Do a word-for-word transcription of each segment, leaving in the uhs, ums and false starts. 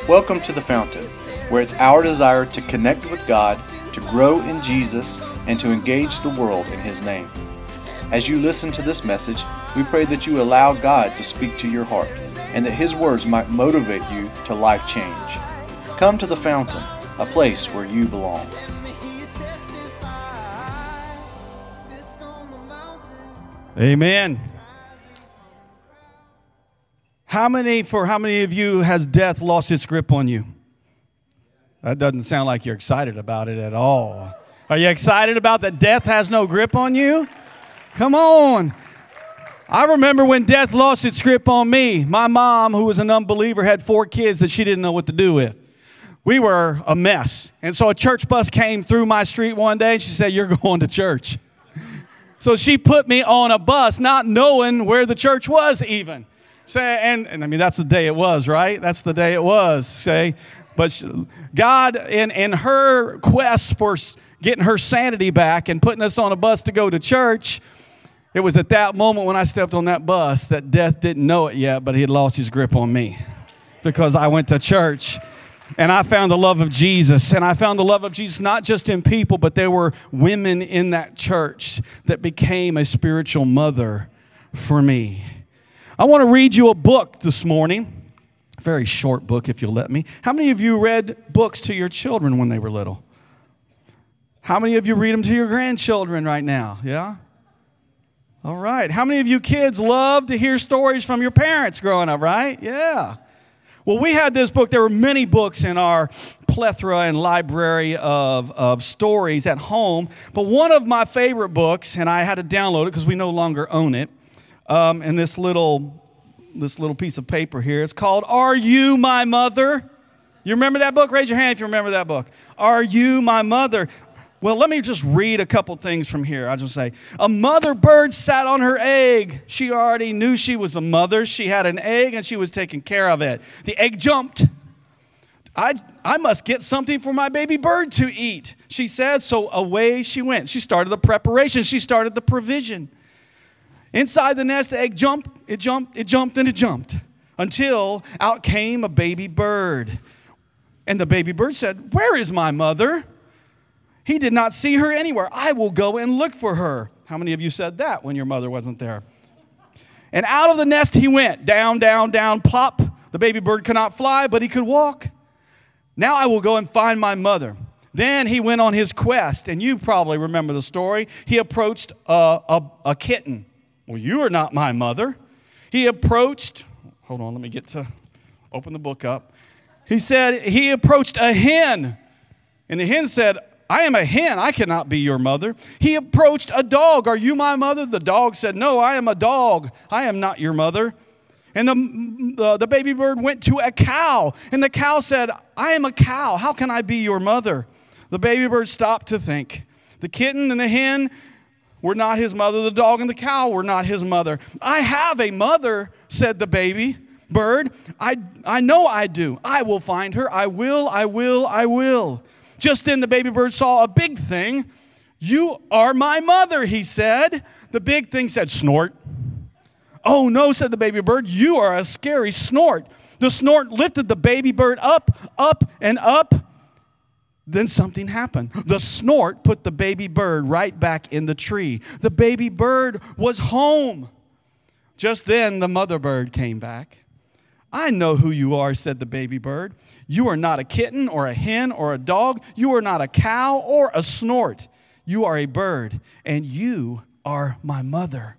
Welcome to The Fountain, where it's our desire to connect with God, to grow in Jesus, and to engage the world in His name. As you listen to this message, we pray that you allow God to speak to your heart, and that His words might motivate you to life change. Come to The Fountain, a place where you belong. Amen. How many, for how many of you has death lost its grip on you? That doesn't sound like you're excited about it at all. Are you excited about that death has no grip on you? Come on. I remember when death lost its grip on me. My mom, who was an unbeliever, had four kids that she didn't know what to do with. We were a mess. And so a church bus came through my street one day and she said, "You're going to church." So she put me on a bus, not knowing where the church was even. Say, and, and I mean, that's the day it was, right? That's the day it was, say. But she, God, in, in her quest for getting her sanity back and putting us on a bus to go to church, it was at that moment when I stepped on that bus that death didn't know it yet, but he had lost his grip on me because I went to church. And I found the love of Jesus. And I found the love of Jesus not just in people, but there were women in that church that became a spiritual mother for me. I want to read you a book this morning. A very short book, if you'll let me. How many of you read books to your children when they were little? How many of you read them to your grandchildren right now? Yeah? All right. How many of you kids love to hear stories from your parents growing up, right? Yeah. Well, we had this book. There were many books in our plethora and library of, of stories at home. But one of my favorite books, and I had to download it because we no longer own it, um, and this little, this little piece of paper here, it's called Are You My Mother? You remember that book? Raise your hand if you remember that book. Are You My Mother? Well, let me just read a couple things from here. I'll just say, a mother bird sat on her egg. She already knew she was a mother. She had an egg and she was taking care of it. The egg jumped. I, I must get something for my baby bird to eat, she said. So away she went. She started the preparation. She started the provision. Inside the nest, the egg jumped, it jumped, it jumped, and it jumped until out came a baby bird. And the baby bird said, "Where is my mother? He did not see her anywhere. I will go and look for her." How many of you said that when your mother wasn't there? And out of the nest he went, down, down, down, plop. The baby bird could not fly, but he could walk. Now I will go and find my mother. Then he went on his quest, and you probably remember the story. He approached a, a, a kitten. "Well, you are not my mother." He approached, hold on, let me get to open the book up. He said, he approached a hen, and the hen said, "I am a hen. I cannot be your mother." He approached a dog. "Are you my mother?" The dog said, "No, I am a dog. I am not your mother." And the, the, the baby bird went to a cow. And the cow said, "I am a cow. How can I be your mother?" The baby bird stopped to think. The kitten and the hen were not his mother. The dog and the cow were not his mother. "I have a mother," said the baby bird. I, I know I do. I will find her. I will, I will, I will." Just then the baby bird saw a big thing. "You are my mother," he said. The big thing said, "Snort." "Oh no," said the baby bird. "You are a scary snort." The snort lifted the baby bird up, up, and up. Then something happened. The snort put the baby bird right back in the tree. The baby bird was home. Just then the mother bird came back. "I know who you are," said the baby bird. "You are not a kitten or a hen or a dog. You are not a cow or a snort. You are a bird, and you are my mother."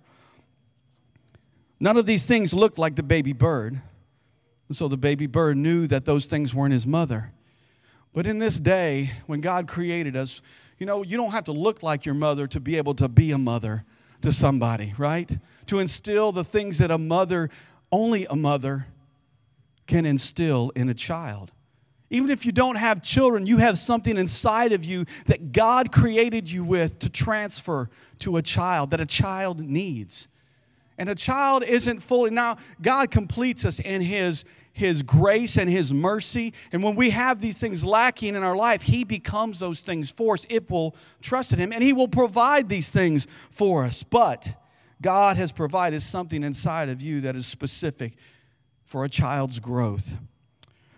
None of these things looked like the baby bird. And so the baby bird knew that those things weren't his mother. But in this day, when God created us, you know, you don't have to look like your mother to be able to be a mother to somebody, right? To instill the things that a mother, only a mother, can instill in a child. Even if you don't have children, you have something inside of you that God created you with to transfer to a child, that a child needs. And a child isn't fully, now God completes us in his, his grace and his mercy. And when we have these things lacking in our life, he becomes those things for us if we'll trust in him. And he will provide these things for us. But God has provided something inside of you that is specific for a child's growth.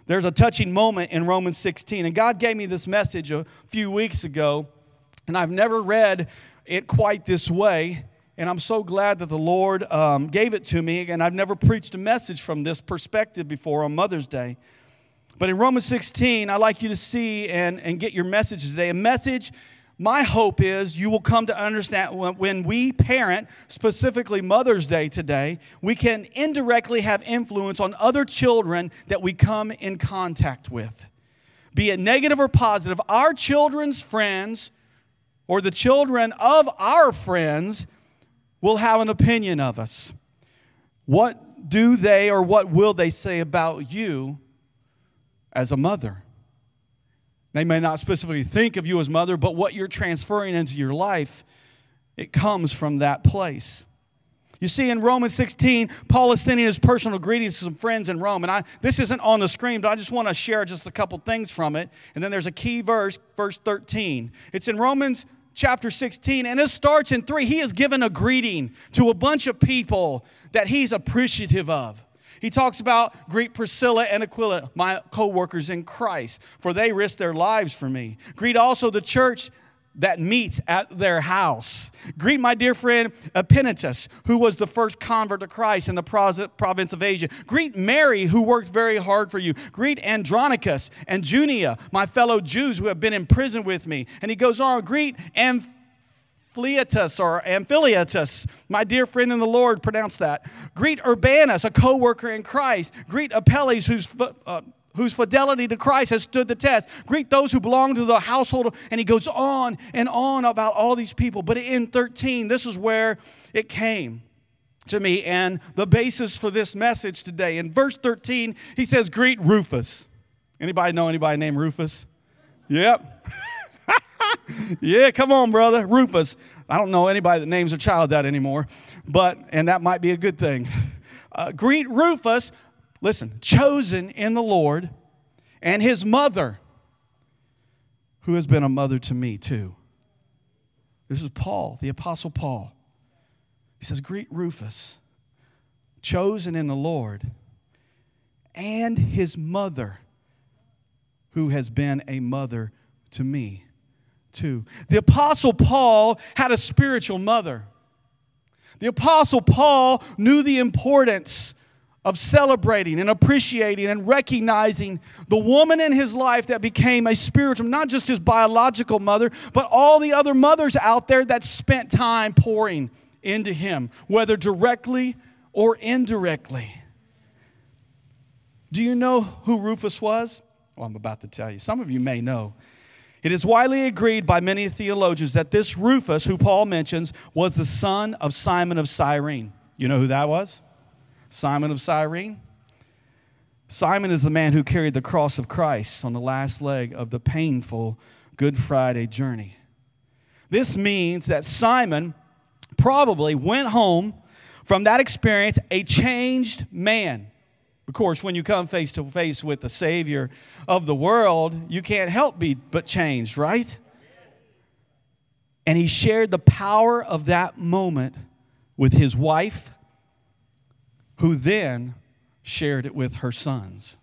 There's a touching moment in Romans sixteen, and God gave me this message a few weeks ago, and I've never read it quite this way, and I'm so glad that the Lord um, gave it to me, and I've never preached a message from this perspective before on Mother's Day. But in Romans sixteen, I'd like you to see and, and get your message today. A message, my hope is you will come to understand when we parent, specifically Mother's Day today, we can indirectly have influence on other children that we come in contact with. Be it negative or positive, our children's friends or the children of our friends will have an opinion of us. What do they or what will they say about you as a mother? They may not specifically think of you as mother, but what you're transferring into your life, it comes from that place. You see, in Romans sixteen, Paul is sending his personal greetings to some friends in Rome. And I, this isn't on the screen, but I just want to share just a couple things from it. And then there's a key verse, verse thirteen. It's in Romans chapter sixteen, and it starts in three. He has given a greeting to a bunch of people that he's appreciative of. He talks about, greet Priscilla and Aquila, my co-workers in Christ, for they risked their lives for me. Greet also the church that meets at their house. Greet my dear friend Epaenetus, who was the first convert to Christ in the province of Asia. Greet Mary, who worked very hard for you. Greet Andronicus and Junia, my fellow Jews who have been in prison with me. And he goes on, greet Amphiatus or Amphiliatus, my dear friend in the Lord, pronounce that. Greet Urbanus, a co-worker in Christ. Greet Apelles, whose uh, whose fidelity to Christ has stood the test. Greet those who belong to the household. And he goes on and on about all these people. But in thirteen, this is where it came to me and the basis for this message today. In verse thirteen, he says, greet Rufus. Anybody know anybody named Rufus? Yep. Yeah, come on, brother. Rufus. I don't know anybody that names a child that anymore, but, and that might be a good thing. Uh, greet Rufus, listen, chosen in the Lord, and his mother, who has been a mother to me too. This is Paul, the Apostle Paul. He says, greet Rufus, chosen in the Lord, and his mother, who has been a mother to me too. The Apostle Paul had a spiritual mother. The Apostle Paul knew the importance of celebrating and appreciating and recognizing the woman in his life that became a spiritual, not just his biological mother, but all the other mothers out there that spent time pouring into him, whether directly or indirectly. Do you know who Rufus was? Well, I'm about to tell you. Some of you may know. It is widely agreed by many theologians that this Rufus, who Paul mentions, was the son of Simon of Cyrene. You know who that was? Simon of Cyrene. Simon is the man who carried the cross of Christ on the last leg of the painful Good Friday journey. This means that Simon probably went home from that experience a changed man. Of course, when you come face to face with the Savior of the world, you can't help be but changed, right? And he shared the power of that moment with his wife, who then shared it with her sons.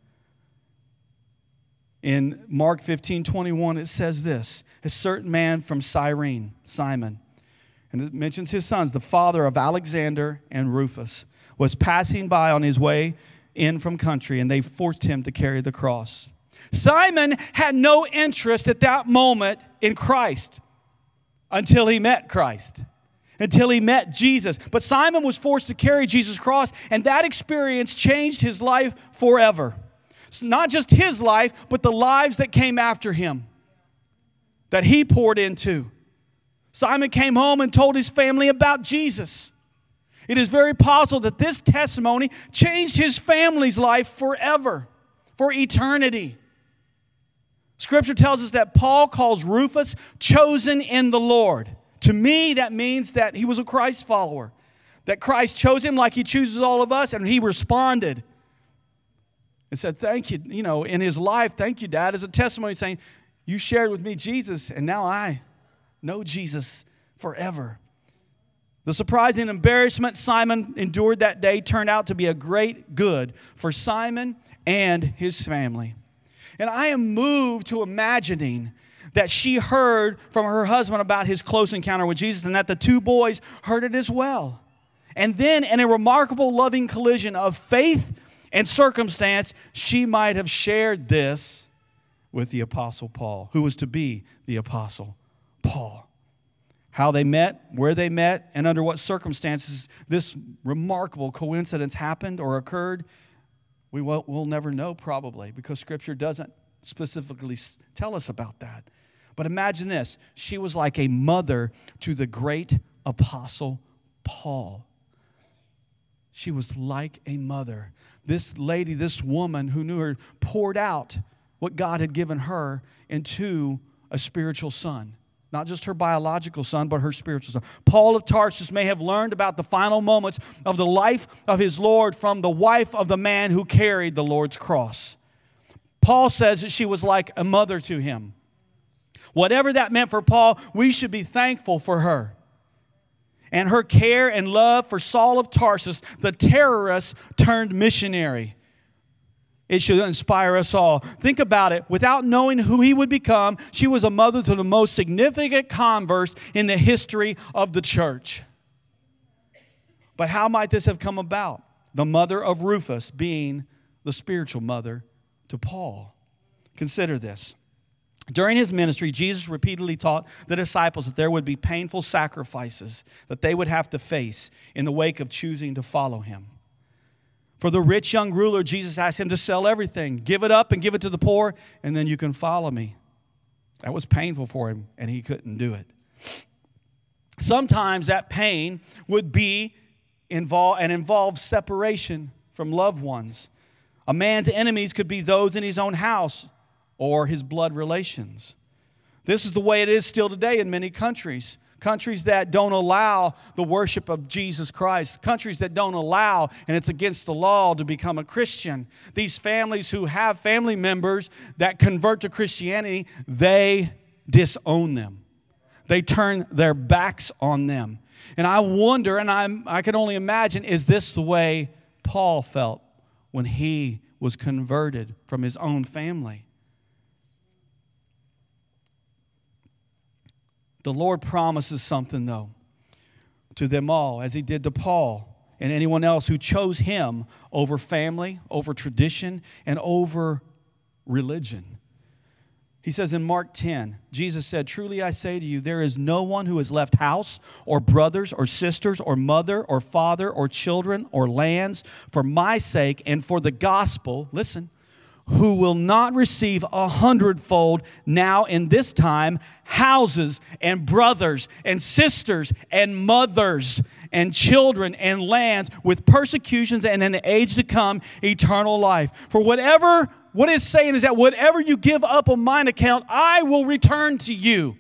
In Mark fifteen twenty-one, it says this, a certain man from Cyrene, Simon, and it mentions his sons, the father of Alexander and Rufus, was passing by on his way in from country, and they forced him to carry the cross. Simon had no interest at that moment in Christ until he met Christ, until he met Jesus. But Simon was forced to carry Jesus' cross, and that experience changed his life forever. It's not just his life, but the lives that came after him, that he poured into. Simon came home and told his family about Jesus. It is very possible that this testimony changed his family's life forever, for eternity. Scripture tells us that Paul calls Rufus chosen in the Lord. To me, that means that he was a Christ follower, that Christ chose him like he chooses all of us, and he responded and said, thank you, you know, in his life, thank you, Dad, as a testimony saying, you shared with me Jesus, and now I know Jesus forever. The surprising embarrassment Simon endured that day turned out to be a great good for Simon and his family. And I am moved to imagining that she heard from her husband about his close encounter with Jesus and that the two boys heard it as well. And then in a remarkable loving collision of faith and circumstance, she might have shared this with the Apostle Paul, who was to be the Apostle Paul. How they met, where they met, and under what circumstances this remarkable coincidence happened or occurred, we will, we'll never know probably because Scripture doesn't specifically tell us about that. But imagine this. She was like a mother to the great Apostle Paul. She was like a mother. This lady, this woman who knew her, poured out what God had given her into a spiritual son. Not just her biological son, but her spiritual son. Paul of Tarsus may have learned about the final moments of the life of his Lord from the wife of the man who carried the Lord's cross. Paul says that she was like a mother to him. Whatever that meant for Paul, we should be thankful for her. And her care and love for Saul of Tarsus, the terrorist turned missionary. It should inspire us all. Think about it. Without knowing who he would become, she was a mother to the most significant converts in the history of the church. But how might this have come about? The mother of Rufus being the spiritual mother to Paul. Consider this. During his ministry, Jesus repeatedly taught the disciples that there would be painful sacrifices that they would have to face in the wake of choosing to follow him. For the rich young ruler, Jesus asked him to sell everything, give it up and give it to the poor, and then you can follow me. That was painful for him, and he couldn't do it. Sometimes that pain would be involve and involve separation from loved ones. A man's enemies could be those in his own house or his blood relations. This is the way it is still today in many countries. Countries that don't allow the worship of Jesus Christ. Countries that don't allow, and it's against the law to become a Christian. These families who have family members that convert to Christianity, they disown them. They turn their backs on them. And I wonder, and I'm, I can only imagine, is this the way Paul felt when he was converted from his own family? The Lord promises something, though, to them all, as he did to Paul and anyone else who chose him over family, over tradition, and over religion. He says in Mark ten, Jesus said, "Truly I say to you, there is no one who has left house or brothers or sisters or mother or father or children or lands for my sake and for the gospel," listen, "who will not receive a hundredfold now in this time, houses and brothers and sisters and mothers and children and lands with persecutions and in the age to come, eternal life. For whatever, what it's saying is that whatever you give up on mine account, I will return to you."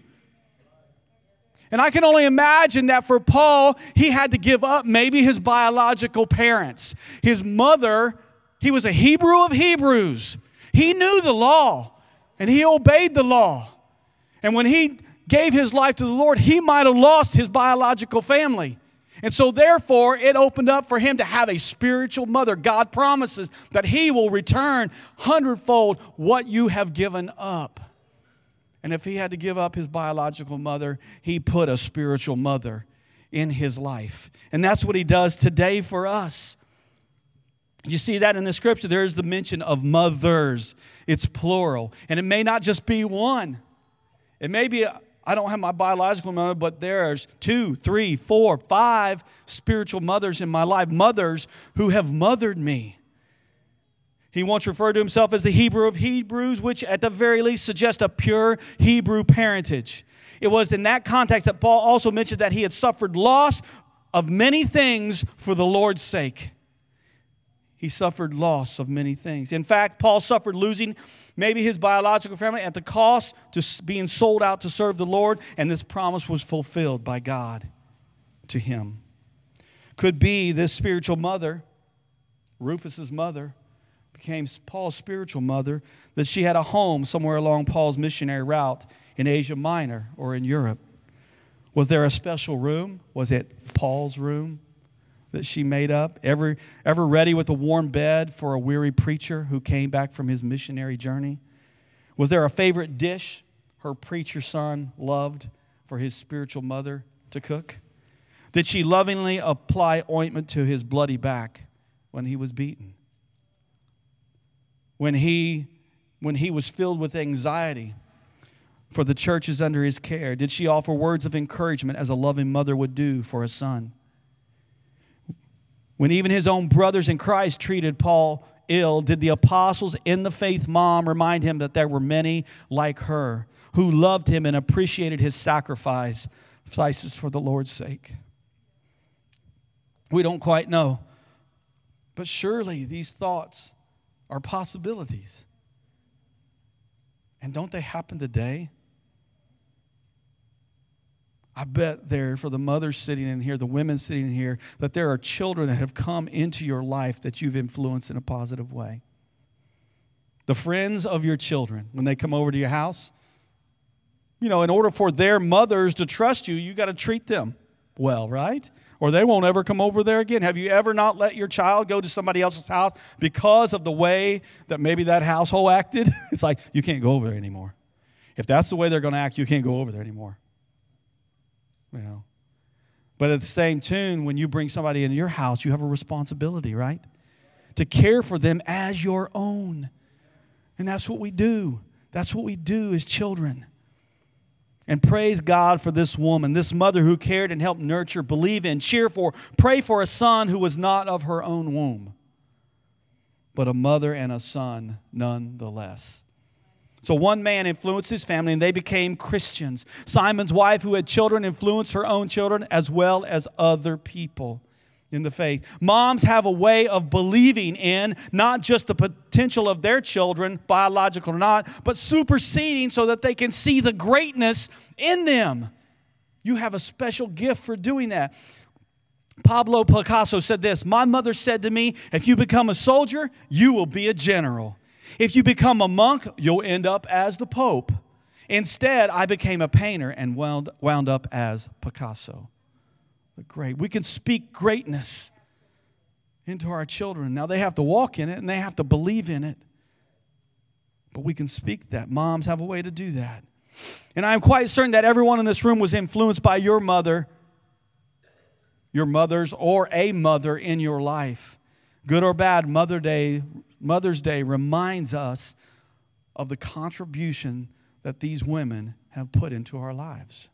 And I can only imagine that for Paul, he had to give up maybe his biological parents. His mother, he was a Hebrew of Hebrews. He knew the law, and he obeyed the law. And when he gave his life to the Lord, he might have lost his biological family. And so therefore, it opened up for him to have a spiritual mother. God promises that he will return hundredfold what you have given up. And if he had to give up his biological mother, he put a spiritual mother in his life. And that's what he does today for us. You see that in the scripture. There is the mention of mothers. It's plural. And it may not just be one. It may be, I don't have my biological mother, but there's two, three, four, five spiritual mothers in my life. Mothers who have mothered me. He once referred to himself as the Hebrew of Hebrews, which at the very least suggests a pure Hebrew parentage. It was in that context that Paul also mentioned that he had suffered loss of many things for the Lord's sake. He suffered loss of many things. In fact, Paul suffered losing maybe his biological family at the cost to being sold out to serve the Lord, and this promise was fulfilled by God to him. Could be this spiritual mother, Rufus's mother, became Paul's spiritual mother, that she had a home somewhere along Paul's missionary route in Asia Minor or in Europe. Was there a special room? Was it Paul's room that she made up? Ever, ever ready with a warm bed for a weary preacher who came back from his missionary journey? Was there a favorite dish her preacher son loved for his spiritual mother to cook? Did she lovingly apply ointment to his bloody back when he was beaten? When he, when he was filled with anxiety for the churches under his care, did she offer words of encouragement as a loving mother would do for a son? When even his own brothers in Christ treated Paul ill, did the apostles in the faith mom remind him that there were many like her who loved him and appreciated his sacrifice, sacrifices for the Lord's sake? We don't quite know, but surely these thoughts are possibilities. And don't they happen today? I bet there, for the mothers sitting in here, the women sitting in here, that there are children that have come into your life that you've influenced in a positive way. The friends of your children, when they come over to your house, you know, in order for their mothers to trust you, you got to treat them well, right? Or they won't ever come over there again. Have you ever not let your child go to somebody else's house because of the way that maybe that household acted? It's like, you can't go over there anymore. If that's the way they're going to act, you can't go over there anymore. You know. But at the same tune, when you bring somebody into your house, you have a responsibility, right? To care for them as your own. And that's what we do. That's what we do as children. And praise God for this woman, this mother who cared and helped nurture, believe in, cheer for, pray for a son who was not of her own womb, but a mother and a son nonetheless. So one man influenced his family and they became Christians. Simon's wife, who had children, influenced her own children as well as other people in the faith. Moms have a way of believing in not just the potential of their children, biological or not, but superseding so that they can see the greatness in them. You have a special gift for doing that. Pablo Picasso said this, "My mother said to me, if you become a soldier, you will be a general. If you become a monk, you'll end up as the Pope. Instead, I became a painter and wound, wound up as Picasso." Great. We can speak greatness into our children. Now, they have to walk in it and they have to believe in it. But we can speak that. Moms have a way to do that. And I'm quite certain that everyone in this room was influenced by your mother, your mothers, or a mother in your life. Good or bad, Mother Day, Mother's Day reminds us of the contribution that these women have put into our lives.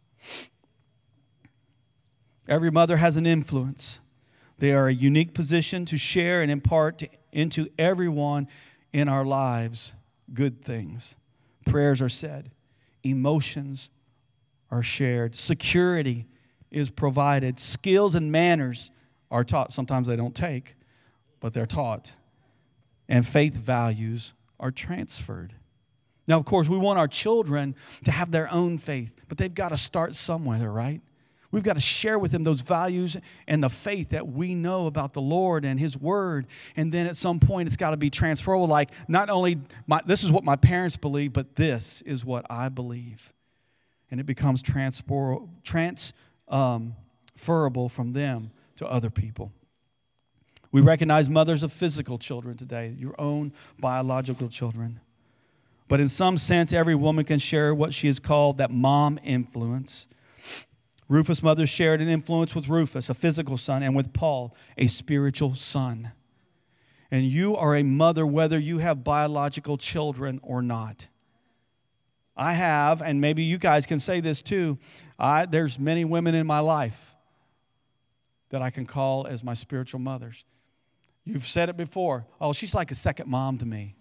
Every mother has an influence. They are a unique position to share and impart into everyone in our lives good things. Prayers are said. Emotions are shared. Security is provided. Skills and manners are taught. Sometimes they don't take, but they're taught. And faith values are transferred. Now, of course, we want our children to have their own faith, but they've got to start somewhere, right? We've got to share with them those values and the faith that we know about the Lord and His Word. And then at some point, it's got to be transferable. Like, not only, my, this is what my parents believe, but this is what I believe. And it becomes transfer, transferable from them to other people. We recognize mothers of physical children today, your own biological children. But in some sense, every woman can share what she has called that mom influence. Rufus' mother shared an influence with Rufus, a physical son, and with Paul, a spiritual son. And you are a mother whether you have biological children or not. I have, and maybe you guys can say this too, I, there's many women in my life that I can call as my spiritual mothers. You've said it before. Oh, she's like a second mom to me.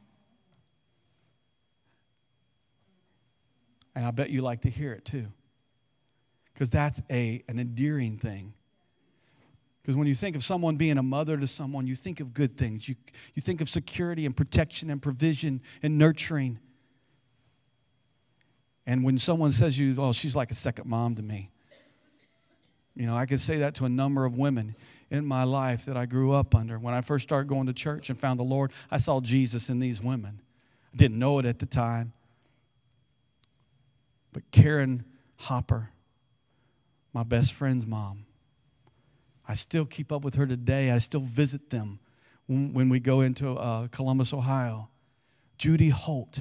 And I bet you like to hear it too. Because that's a, an endearing thing. Because when you think of someone being a mother to someone, you think of good things. You, you think of security and protection and provision and nurturing. And when someone says you, oh, she's like a second mom to me. You know, I can say that to a number of women in my life that I grew up under. When I first started going to church and found the Lord, I saw Jesus in these women. I didn't know it at the time. But Karen Hopper, my best friend's mom. I still keep up with her today. I still visit them when, when we go into uh, Columbus, Ohio. Judy Holt,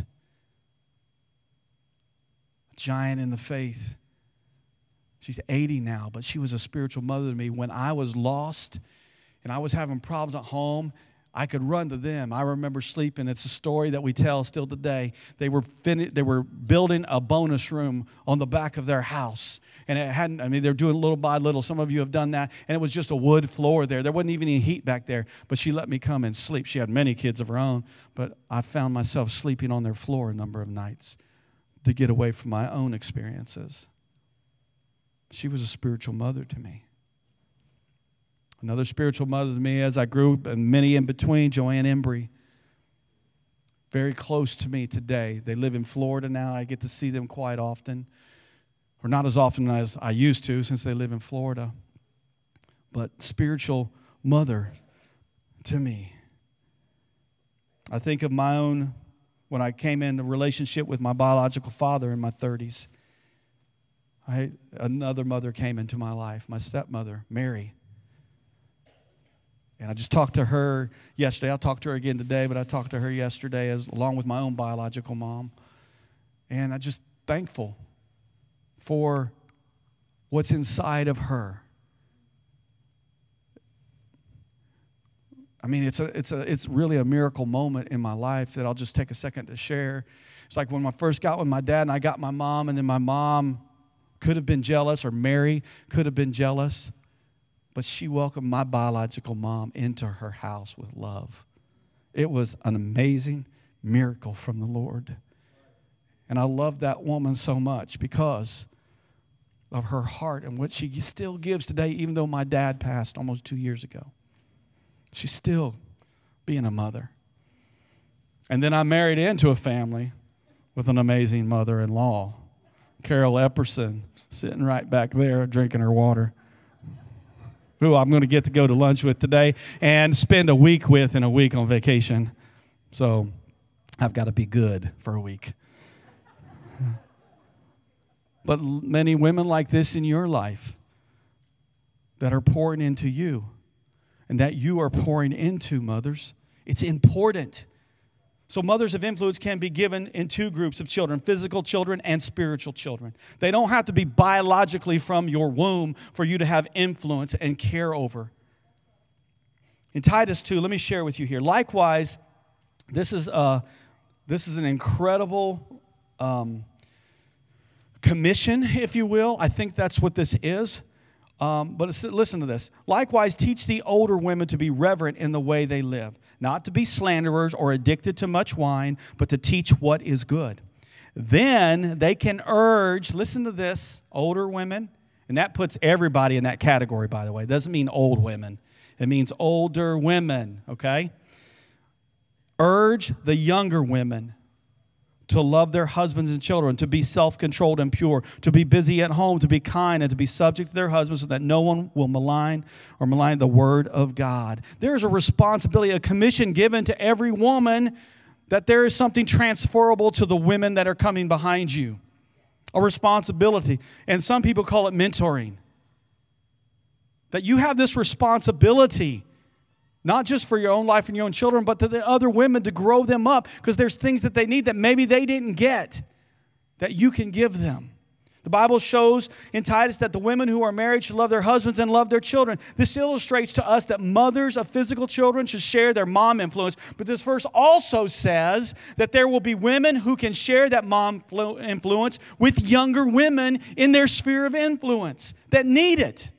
a giant in the faith. She's eighty now, but she was a spiritual mother to me. When I was lost and I was having problems at home, I could run to them. I remember sleeping. It's a story that we tell still today. They were fin- they were building a bonus room on the back of their house. And it hadn't, I mean, they're doing little by little. Some of you have done that. And it was just a wood floor there. There wasn't even any heat back there. But she let me come and sleep. She had many kids of her own. But I found myself sleeping on their floor a number of nights to get away from my own experiences. She was a spiritual mother to me. Another spiritual mother to me as I grew, and many in between, Joanne Embry. Very close to me today. They live in Florida now. I get to see them quite often. Or not as often as I used to since they live in Florida. But spiritual mother to me. I think of my own, when I came into relationship with my biological father in my thirties. I, another mother came into my life, my stepmother, Mary. And I just talked to her yesterday. I'll talk to her again today, but I talked to her yesterday as, along with my own biological mom. And I'm just thankful for what's inside of her. I mean, it's a, it's a, it's really a miracle moment in my life that I'll just take a second to share. It's like when I first got with my dad and I got my mom, and then my mom could have been jealous, or Mary could have been jealous. But she welcomed my biological mom into her house with love. It was an amazing miracle from the Lord. And I love that woman so much because of her heart and what she still gives today, even though my dad passed almost two years ago. She's still being a mother. And then I married into a family with an amazing mother-in-law, Carol Epperson, sitting right back there drinking her water, who I'm going to get to go to lunch with today and spend a week with in a week on vacation. So I've got to be good for a week. But many women like this in your life that are pouring into you and that you are pouring into, mothers, it's important. So mothers of influence can be given in two groups of children, physical children and spiritual children. They don't have to be biologically from your womb for you to have influence and care over. In Titus two, let me share with you here. Likewise, this is, uh, this is an incredible um, commission, if you will. I think that's what this is. Um, but listen to this. Likewise, teach the older women to be reverent in the way they live, not to be slanderers or addicted to much wine, but to teach what is good. Then they can urge, listen to this, older women, and that puts everybody in that category, by the way. It doesn't mean old women. It means older women, okay? Urge the younger women to love their husbands and children, to be self-controlled and pure, to be busy at home, to be kind, and to be subject to their husbands so that no one will malign or malign the word of God. There is a responsibility, a commission given to every woman that there is something transferable to the women that are coming behind you. A responsibility. And some people call it mentoring. That you have this responsibility, not just for your own life and your own children, but to the other women to grow them up because there's things that they need that maybe they didn't get that you can give them. The Bible shows in Titus that the women who are married should love their husbands and love their children. This illustrates to us that mothers of physical children should share their mom influence. But this verse also says that there will be women who can share that mom influence with younger women in their sphere of influence that need it.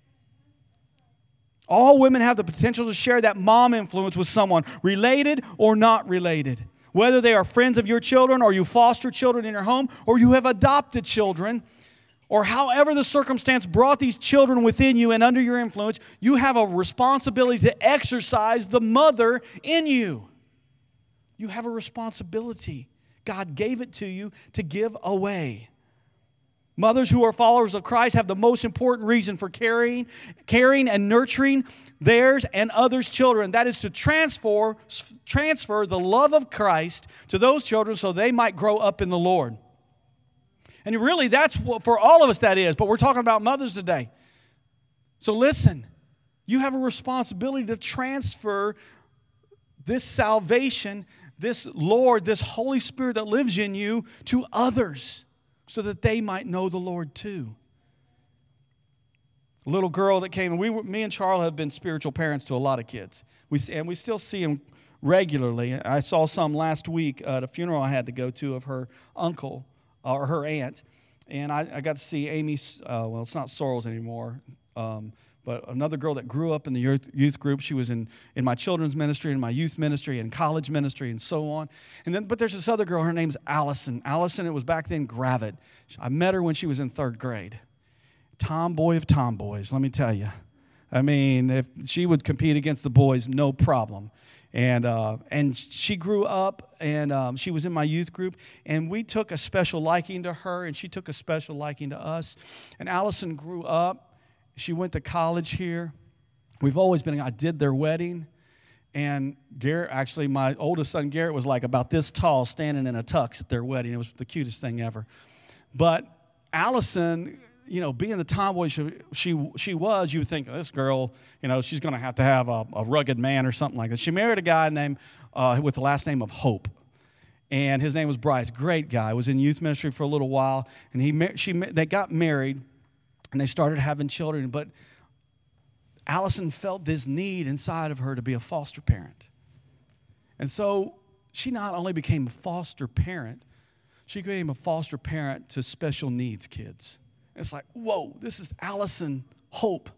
All women have the potential to share that mom influence with someone, related or not related. Whether they are friends of your children, or you foster children in your home, or you have adopted children, or however the circumstance brought these children within you and under your influence, you have a responsibility to exercise the mother in you. You have a responsibility. God gave it to you to give away. Mothers who are followers of Christ have the most important reason for caring, caring and nurturing theirs and others' children. That is to transfer, transfer the love of Christ to those children so they might grow up in the Lord. And really, that's what, for all of us that is, but we're talking about mothers today. So listen, you have a responsibility to transfer this salvation, this Lord, this Holy Spirit that lives in you to others so that they might know the Lord too. A little girl that came, and we were, me and Charles have been spiritual parents to a lot of kids. We, and we still see them regularly. I saw some last week at a funeral I had to go to of her uncle or her aunt. And I, I got to see Amy, uh, well, it's not Sorrells anymore, um, but another girl that grew up in the youth, youth group. She was in, in my children's ministry, in my youth ministry, and college ministry, and so on. And then, but there's this other girl, her name's Allison. Allison, it was back then Gravitt. I met her when she was in third grade. Tomboy of tomboys, let me tell you. I mean, if she would compete against the boys, no problem. And uh, and she grew up, and um, she was in my youth group, and we took a special liking to her, and she took a special liking to us. And Allison grew up. She went to college here. We've always been, I did their wedding, and Garrett, actually, my oldest son, Garrett, was like about this tall, standing in a tux at their wedding. It was the cutest thing ever. But Allison, you know, being the tomboy she, she she was, you would think, this girl, you know, she's going to have to have a, a rugged man or something like that. She married a guy named, uh, with the last name of Hope, and his name was Bryce. Great guy. Was in youth ministry for a little while, and he she they got married, and they started having children. But Allison felt this need inside of her to be a foster parent, and so she not only became a foster parent, she became a foster parent to special needs kids. It's like, whoa, this is Allison Hope.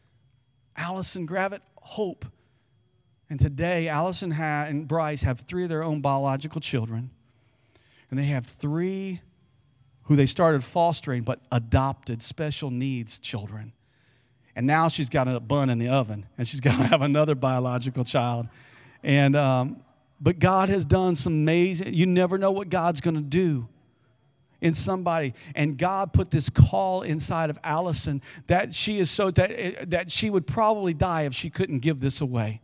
Allison Gravitt Hope. And today, Allison ha- and Bryce have three of their own biological children. And they have three who they started fostering but adopted special needs children. And now she's got a bun in the oven, and she's got to have another biological child. And um, but God has done some amazing, you never know what God's going to do in somebody. And God put this call inside of Allison that she is so that that she would probably die if she couldn't give this away.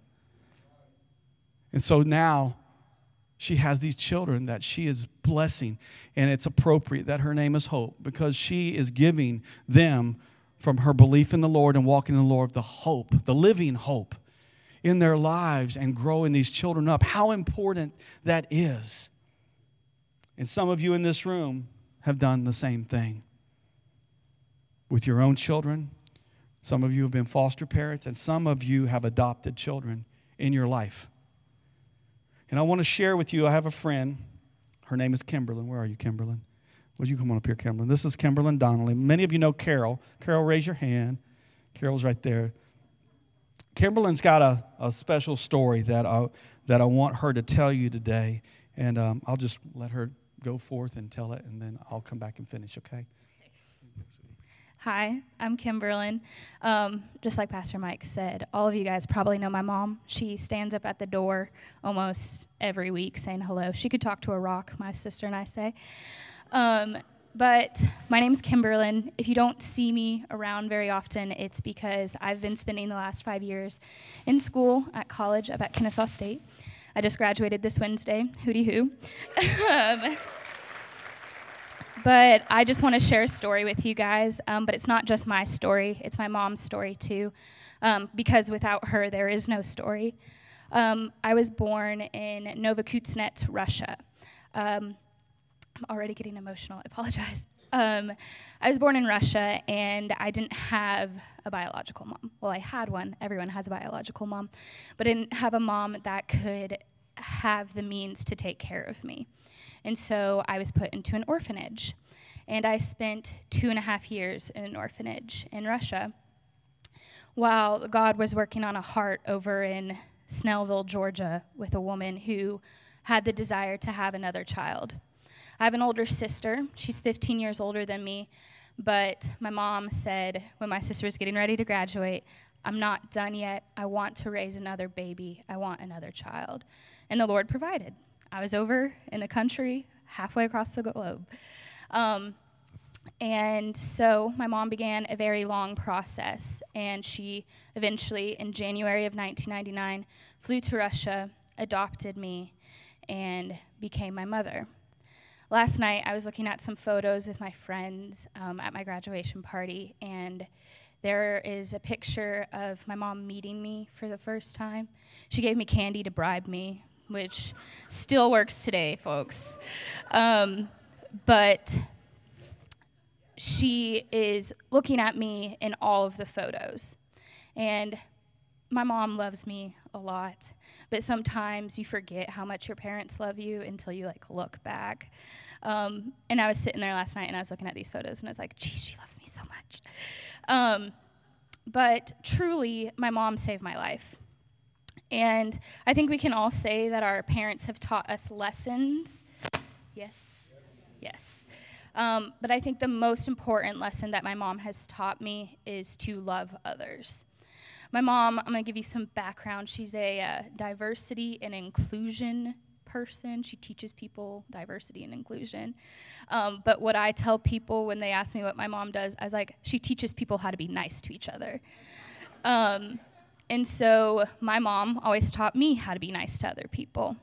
And so now she has these children that she is blessing, and it's appropriate that her name is Hope because she is giving them from her belief in the Lord and walking in the Lord the hope, the living hope in their lives and growing these children up. How important that is. And some of you in this room have done the same thing with your own children. Some of you have been foster parents, and some of you have adopted children in your life. And I want to share with you, I have a friend. Her name is Kimberlyn. Where are you, Kimberlyn? Would you come on up here, Kimberlyn? This is Kimberlyn Donnelly. Many of you know Carol. Carol, raise your hand. Carol's right there. Kimberlyn's got a, a special story that I, that I want her to tell you today. And um, I'll just let her go forth and tell it, and then I'll come back and finish, okay? Hi, I'm Kimberlyn. Um, just like Pastor Mike said, all of you guys probably know my mom. She stands up at the door almost every week saying hello. She could talk to a rock, my sister and I say. Um, but my name's Kimberlyn. If you don't see me around very often, it's because I've been spending the last five years in school at college up at Kennesaw State. I just graduated this Wednesday, hooty hoo. um, but I just want to share a story with you guys, um, but it's not just my story, it's my mom's story too, um, because without her, there is no story. Um, I was born in Novokuznetsk, Russia. Um, I'm already getting emotional, I apologize. Um, I was born in Russia, and I didn't have a biological mom. Well, I had one. Everyone has a biological mom. But I didn't have a mom that could have the means to take care of me. And so I was put into an orphanage. And I spent two and a half years in an orphanage in Russia while God was working on a heart over in Snellville, Georgia, with a woman who had the desire to have another child. I have an older sister. She's fifteen years older than me, but my mom said when my sister was getting ready to graduate, I'm not done yet. I want to raise another baby. I want another child. And the Lord provided. I was over in a country halfway across the globe. Um, and so my mom began a very long process, and she eventually, in January of nineteen ninety-nine, flew to Russia, adopted me, and became my mother. last night I was looking at some photos with my friends um, at my graduation party, and there is a picture of my mom meeting me for the first time. She gave me candy to bribe me, which still works today, folks. Um, but she is looking at me in all of the photos. And my mom loves me a lot, but sometimes you forget how much your parents love you until you like look back. Um, and I was sitting there last night and I was looking at these photos and I was like, geez, she loves me so much. Um, but truly, my mom saved my life. And I think we can all say that our parents have taught us lessons. Yes? Yes. Um, but I think the most important lesson that my mom has taught me is to love others. My mom, I'm going to give you some background. She's a uh, diversity and inclusion person. She teaches people diversity and inclusion. Um, but what I tell people when they ask me what my mom does, I was like, she teaches people how to be nice to each other. Um, and so my mom always taught me how to be nice to other people.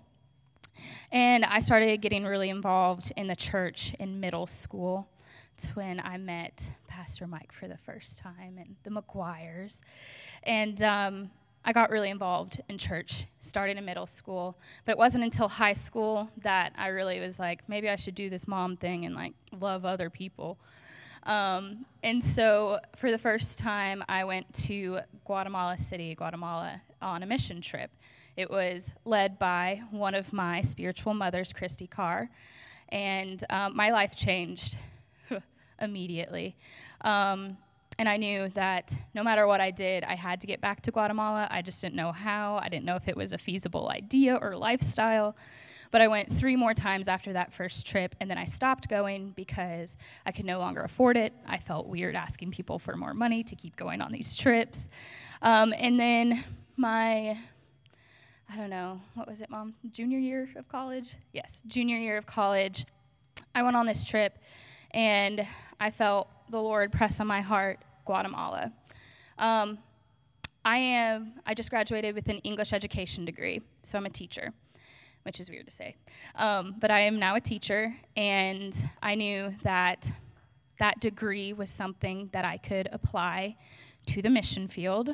And I started getting really involved in the church in middle school. It's when I met Pastor Mike for the first time and the McGuires. And um, I got really involved in church, started in middle school. But it wasn't until high school that I really was like, maybe I should do this mom thing and like love other people. Um, and so for the first time, I went to Guatemala City, Guatemala, on a mission trip. It was led by one of my spiritual mothers, Christy Carr. And um, my life changed immediately. Um, and I knew that no matter what I did, I had to get back to Guatemala. I just didn't know how. I didn't know if it was a feasible idea or lifestyle. But I went three more times after that first trip, and then I stopped going because I could no longer afford it. I felt weird asking people for more money to keep going on these trips. Um, and then my, I don't know, what was it, Mom? Junior year of college? Yes, junior year of college. I went on this trip, and I felt the Lord press on my heart, Guatemala. Um, I am, I just graduated with an English education degree, so I'm a teacher, which is weird to say. Um, but I am now a teacher, and I knew that that degree was something that I could apply to the mission field.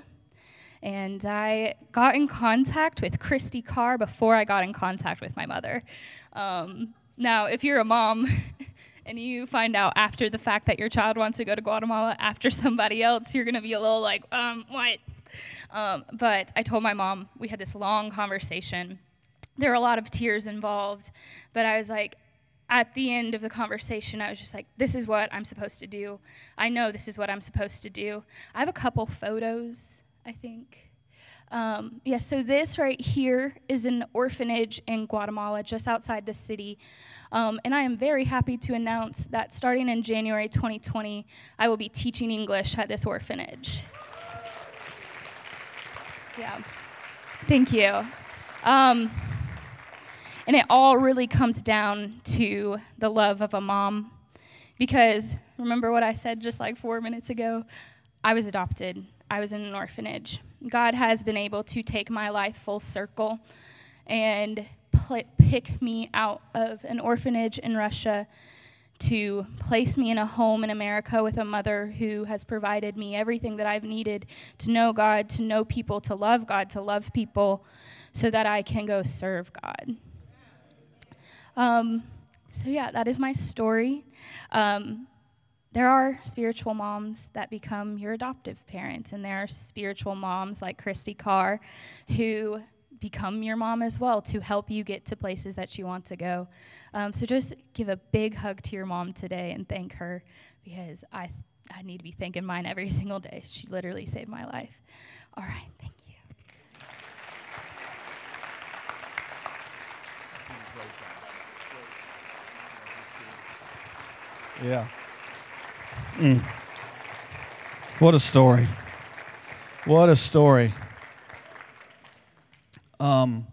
And I got in contact with Christy Carr before I got in contact with my mother. Um, now, if you're a mom and you find out after the fact that your child wants to go to Guatemala after somebody else, you're going to be a little like, um, what? Um, but I told my mom, we had this long conversation. There were a lot of tears involved, but I was like, at the end of the conversation, I was just like, this is what I'm supposed to do. I know this is what I'm supposed to do. I have a couple photos, I think. Um, yeah, so this right here is an orphanage in Guatemala, just outside the city. Um, and I am very happy to announce that starting in January twenty twenty, I will be teaching English at this orphanage. Yeah, thank you. Um, and it all really comes down to the love of a mom. Because remember what I said just like four minutes ago? I was adopted. I was in an orphanage. God has been able to take my life full circle and pl- pick me out of an orphanage in Russia to place me in a home in America with a mother who has provided me everything that I've needed to know God, to know people, to love God, to love people, so that I can go serve God. Um, so yeah, that is my story. Um, There are spiritual moms that become your adoptive parents, and there are spiritual moms like Christy Carr who become your mom as well to help you get to places that you want to go. Um, so just give a big hug to your mom today and thank her, because I I need to be thanking mine every single day. She literally saved my life. All right, thank you. Yeah. Mm. What a story. What a story. Um,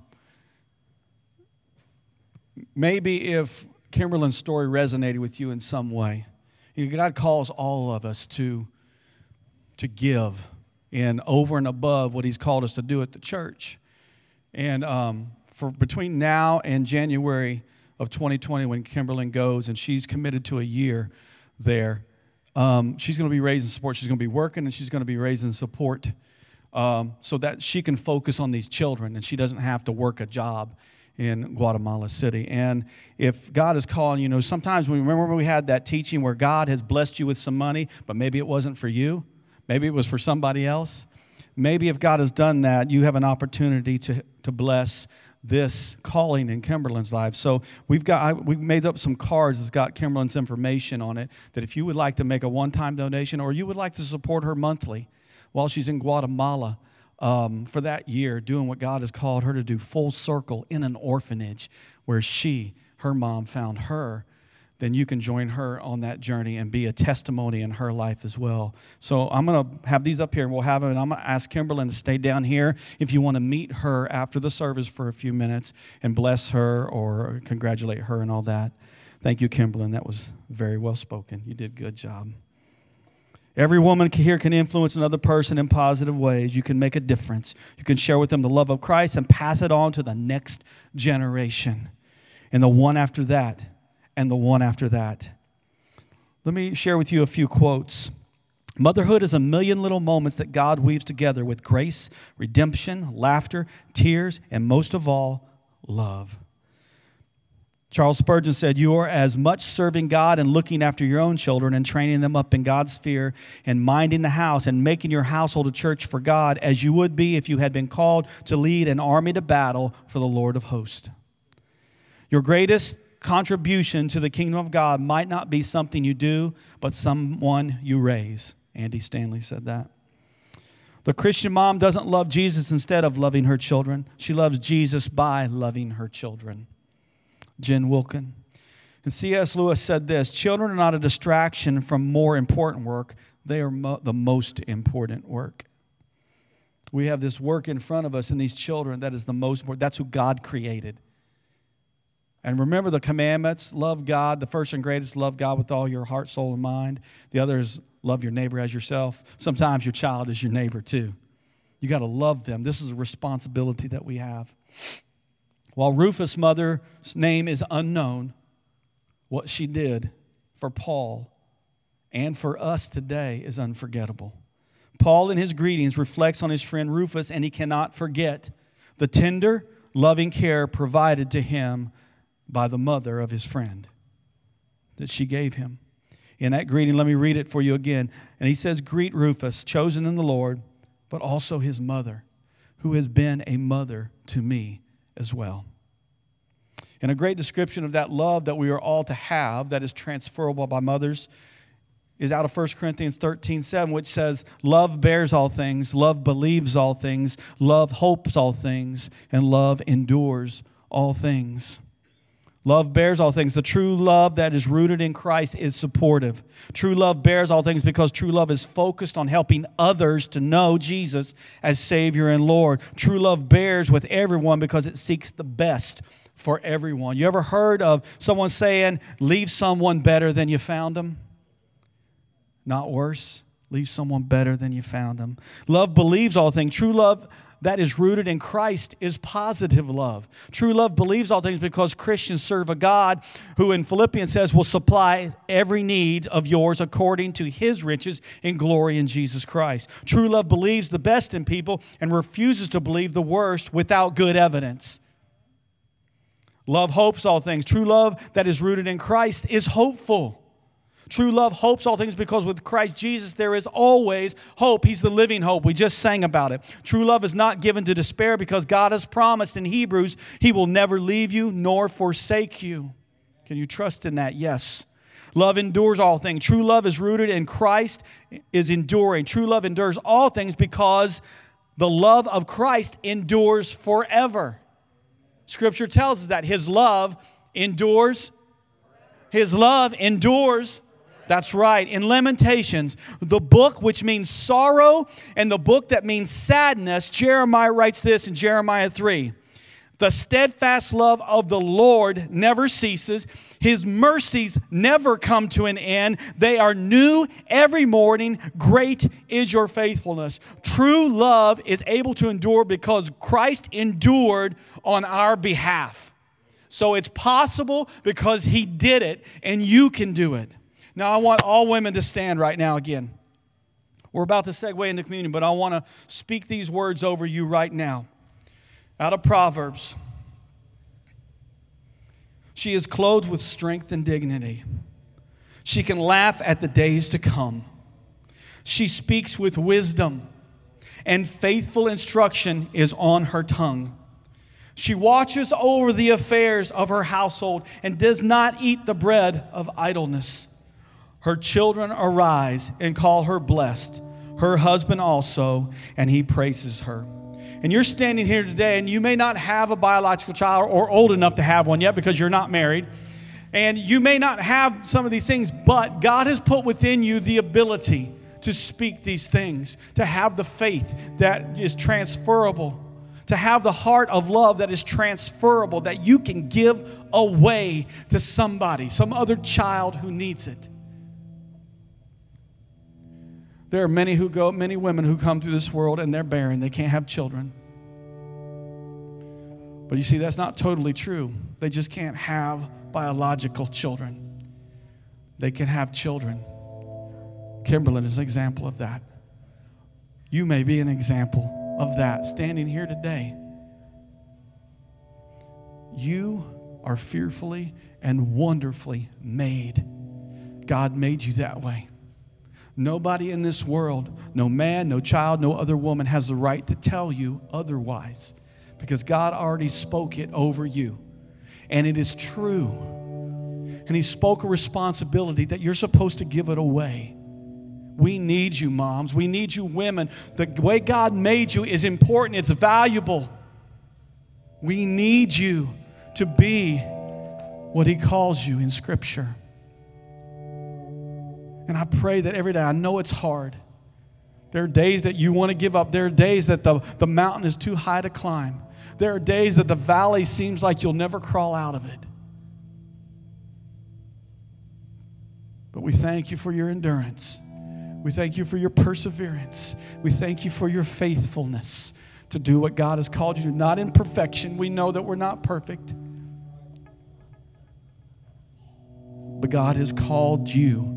maybe if Kimberly's story resonated with you in some way, you know, God calls all of us to, to give and over and above what he's called us to do at the church. And um, for between now and January of twenty twenty when Kimberlyn goes, and she's committed to a year there. Um, she's going to be raising support. She's going to be working, and she's going to be raising support um, so that she can focus on these children, and she doesn't have to work a job in Guatemala City. And if God is calling, you know, sometimes we remember when we had that teaching where God has blessed you with some money, but maybe it wasn't for you. Maybe it was for somebody else. Maybe if God has done that, you have an opportunity to, to bless this calling in Kimberlyn's life. So we've got I, we've made up some cards that's got Kimberlyn's information on it, that if you would like to make a one-time donation or you would like to support her monthly while she's in Guatemala um, for that year, doing what God has called her to do, full circle in an orphanage where she, her mom, found her, then you can join her on that journey and be a testimony in her life as well. So I'm going to have these up here, and we'll have it. And I'm going to ask Kimberlyn to stay down here if you want to meet her after the service for a few minutes and bless her or congratulate her and all that. Thank you, Kimberlyn. That was very well spoken. You did a good job. Every woman here can influence another person in positive ways. You can make a difference. You can share with them the love of Christ and pass it on to the next generation and the one after that. And the one after that. Let me share with you a few quotes. Motherhood is a million little moments that God weaves together with grace, redemption, laughter, tears, and most of all, love. Charles Spurgeon said, "You are as much serving God and looking after your own children and training them up in God's sphere and minding the house and making your household a church for God as you would be if you had been called to lead an army to battle for the Lord of hosts. Your greatest contribution to the kingdom of God might not be something you do, but someone you raise." Andy Stanley said that. The Christian mom doesn't love Jesus instead of loving her children. She loves Jesus by loving her children. Jen Wilkin. And C S Lewis said this, "Children are not a distraction from more important work. They are mo- the most important work." We have this work in front of us and these children that is the most important. That's who God created. And remember the commandments, love God. The first and greatest, love God with all your heart, soul, and mind. The other is love your neighbor as yourself. Sometimes your child is your neighbor too. You got to love them. This is a responsibility that we have. While Rufus' mother's name is unknown, what she did for Paul and for us today is unforgettable. Paul in his greetings reflects on his friend Rufus, and he cannot forget the tender, loving care provided to him by the mother of his friend that she gave him. In that greeting, let me read it for you again. And he says, "Greet Rufus, chosen in the Lord, but also his mother, who has been a mother to me as well." And a great description of that love that we are all to have that is transferable by mothers is out of First Corinthians thirteen seven, which says, "Love bears all things, love believes all things, love hopes all things, and love endures all things." Love bears all things. The true love that is rooted in Christ is supportive. True love bears all things because true love is focused on helping others to know Jesus as Savior and Lord. True love bears with everyone because it seeks the best for everyone. You ever heard of someone saying, "Leave someone better than you found them"? Not worse. Leave someone better than you found them. Love believes all things. True love that is rooted in Christ is positive love. True love believes all things because Christians serve a God who in Philippians says will supply every need of yours according to his riches in glory in Jesus Christ. True love believes the best in people and refuses to believe the worst without good evidence. Love hopes all things. True love that is rooted in Christ is hopeful. True love hopes all things because with Christ Jesus there is always hope. He's the living hope. We just sang about it. True love is not given to despair because God has promised in Hebrews He will never leave you nor forsake you. Can you trust in that? Yes. Love endures all things. True love is rooted in Christ, is enduring. True love endures all things because the love of Christ endures forever. Scripture tells us that His love endures. His love endures. That's right. In Lamentations, the book which means sorrow and the book that means sadness, Jeremiah writes this in Jeremiah three. "The steadfast love of the Lord never ceases. His mercies never come to an end. They are new every morning. Great is your faithfulness." True love is able to endure because Christ endured on our behalf. So it's possible because he did it, and you can do it. Now, I want all women to stand right now again. We're about to segue into communion, but I want to speak these words over you right now. Out of Proverbs. She is clothed with strength and dignity. She can laugh at the days to come. She speaks with wisdom, and faithful instruction is on her tongue. She watches over the affairs of her household and does not eat the bread of idleness. Her children arise and call her blessed, her husband also, and he praises her. And you're standing here today, and you may not have a biological child or old enough to have one yet because you're not married. And you may not have some of these things, but God has put within you the ability to speak these things, to have the faith that is transferable, to have the heart of love that is transferable, that you can give away to somebody, some other child who needs it. There are many who go, many women who come through this world and they're barren. They can't have children. But you see, that's not totally true. They just can't have biological children. They can have children. Kimberlyn is an example of that. You may be an example of that standing here today. You are fearfully and wonderfully made. God made you that way. Nobody in this world, no man, no child, no other woman has the right to tell you otherwise, because God already spoke it over you. And it is true. And he spoke a responsibility that you're supposed to give it away. We need you, moms. We need you, women. The way God made you is important. It's valuable. We need you to be what he calls you in Scripture. And I pray that every day, I know it's hard. There are days that you want to give up. There are days that the, the mountain is too high to climb. There are days that the valley seems like you'll never crawl out of it. But we thank you for your endurance. We thank you for your perseverance. We thank you for your faithfulness to do what God has called you to. Not in perfection. We know that we're not perfect. But God has called you.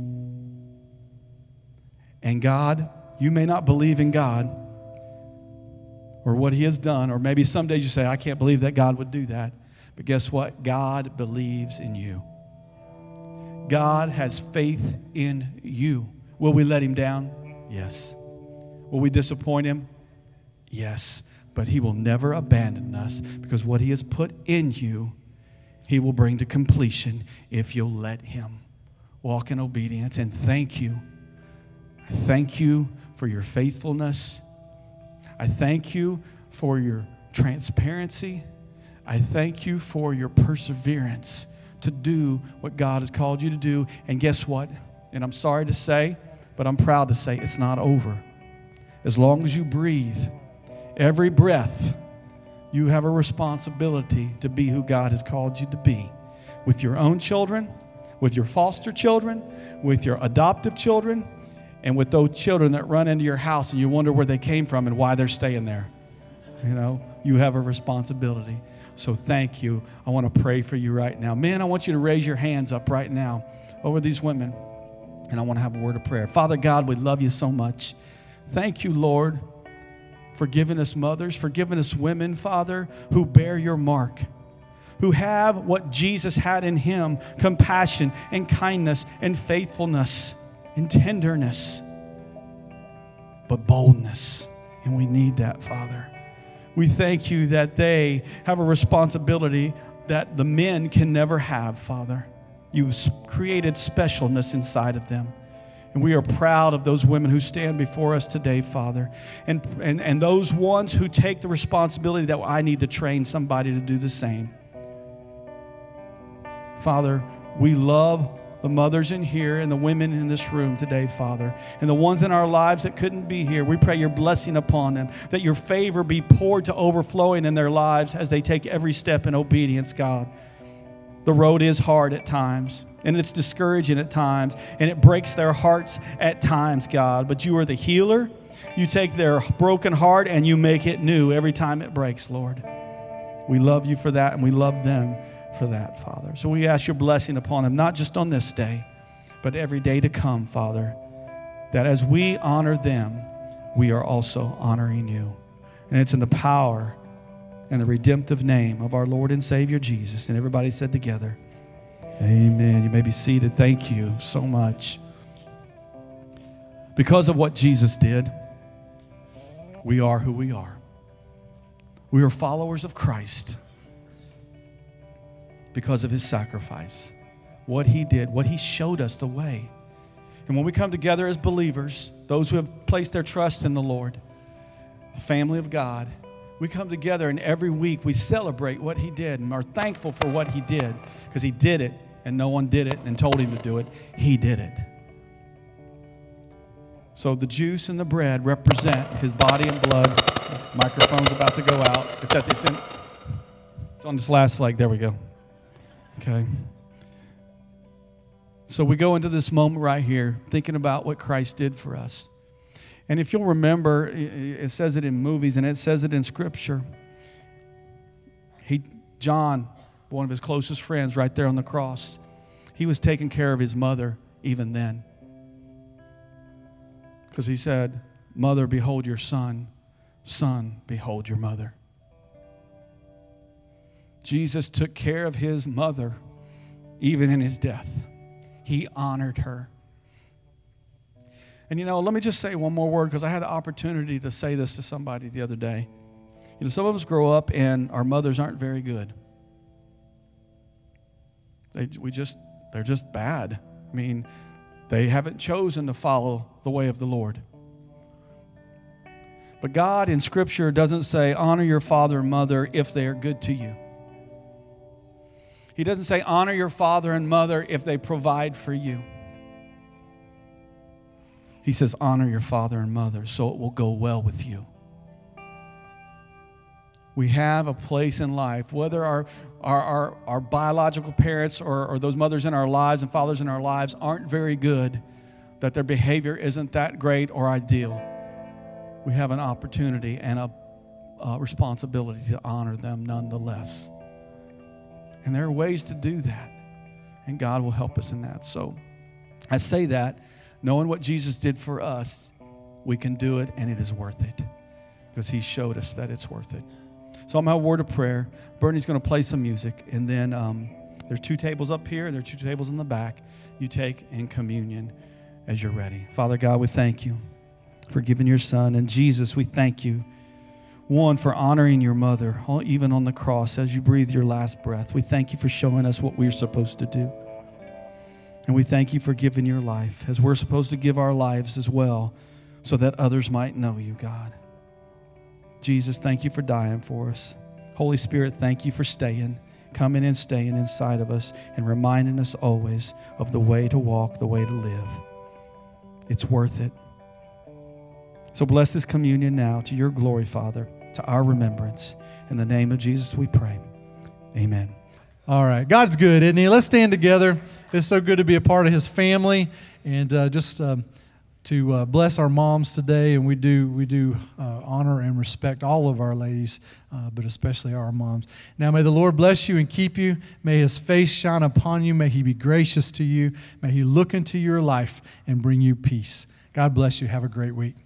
And God, you may not believe in God or what he has done, or maybe some days you say, I can't believe that God would do that. But guess what? God believes in you. God has faith in you. Will we let him down? Yes. Will we disappoint him? Yes. But he will never abandon us, because what he has put in you, he will bring to completion if you'll let him. Walk in obedience. And thank you. I thank you for your faithfulness. I thank you for your transparency. I thank you for your perseverance to do what God has called you to do. And guess what? And I'm sorry to say, but I'm proud to say, it's not over. As long as you breathe, every breath, you have a responsibility to be who God has called you to be. With your own children, with your foster children, with your adoptive children, and with those children that run into your house and you wonder where they came from and why they're staying there. You know, you have a responsibility. So thank you. I want to pray for you right now. Men, I want you to raise your hands up right now over these women. And I want to have a word of prayer. Father God, we love you so much. Thank you, Lord, for giving us mothers, for giving us women, Father, who bear your mark, who have what Jesus had in him, compassion and kindness and faithfulness and tenderness, but boldness. And we need that, Father. We thank you that they have a responsibility that the men can never have, Father. You've created specialness inside of them. And we are proud of those women who stand before us today, Father. And, and, and those ones who take the responsibility that I need to train somebody to do the same. Father, we love the mothers in here and the women in this room today, Father, and the ones in our lives that couldn't be here. We pray your blessing upon them, that your favor be poured to overflowing in their lives as they take every step in obedience, God. The road is hard at times, and it's discouraging at times, and it breaks their hearts at times, God, but you are the healer. You take their broken heart and you make it new every time it breaks, Lord. We love you for that, and we love them for that, Father. So we ask your blessing upon him, not just on this day, but every day to come, Father, that as we honor them, we are also honoring you. And it's in the power and the redemptive name of our Lord and Savior Jesus. And everybody said together, amen. You may be seated. Thank you so much. Because of what Jesus did, we are who we are. We are followers of Christ because of his sacrifice, what he did, what he showed us the way. And when we come together as believers, those who have placed their trust in the Lord, the family of God, we come together and every week we celebrate what he did and are thankful for what he did, because he did it and no one did it and told him to do it. He did it. So the juice and the bread represent his body and blood. The microphone's about to go out. It's, at, it's, in, it's on this last leg. There we go. Okay. So we go into this moment right here thinking about what Christ did for us. And if you'll remember, it says it in movies and it says it in Scripture. He, John, one of his closest friends right there on the cross, he was taking care of his mother even then. Because he said, mother, behold your son. Son, behold your mother. Jesus took care of his mother even in his death. He honored her. And you know, let me just say one more word, because I had the opportunity to say this to somebody the other day. You know, some of us grow up and our mothers aren't very good. They, we just, they're just bad. I mean, they haven't chosen to follow the way of the Lord. But God in Scripture doesn't say, honor your father and mother if they are good to you. He doesn't say, honor your father and mother if they provide for you. He says, honor your father and mother so it will go well with you. We have a place in life, whether our, our, our, our biological parents or, or those mothers in our lives and fathers in our lives aren't very good, that their behavior isn't that great or ideal. We have an opportunity and a, a responsibility to honor them nonetheless. And there are ways to do that, and God will help us in that. So I say that, knowing what Jesus did for us, we can do it, and it is worth it, because he showed us that it's worth it. So I'm going to have a word of prayer. Bernie's going to play some music, and then um, there's two tables up here, and there are two tables in the back. You take in communion as you're ready. Father God, we thank you for giving your son. And Jesus, we thank you, one, for honoring your mother, even on the cross as you breathe your last breath. We thank you for showing us what we're supposed to do. And we thank you for giving your life, as we're supposed to give our lives as well, so that others might know you, God. Jesus, thank you for dying for us. Holy Spirit, thank you for staying, coming and staying inside of us and reminding us always of the way to walk, the way to live. It's worth it. So bless this communion now to your glory, Father, to our remembrance. In the name of Jesus we pray. Amen. All right. God's good, isn't he? Let's stand together. It's so good to be a part of his family, and uh, just um, to uh, bless our moms today. And we do we do uh, honor and respect all of our ladies, uh, but especially our moms. Now may the Lord bless you and keep you. May his face shine upon you. May he be gracious to you. May he look into your life and bring you peace. God bless you. Have a great week.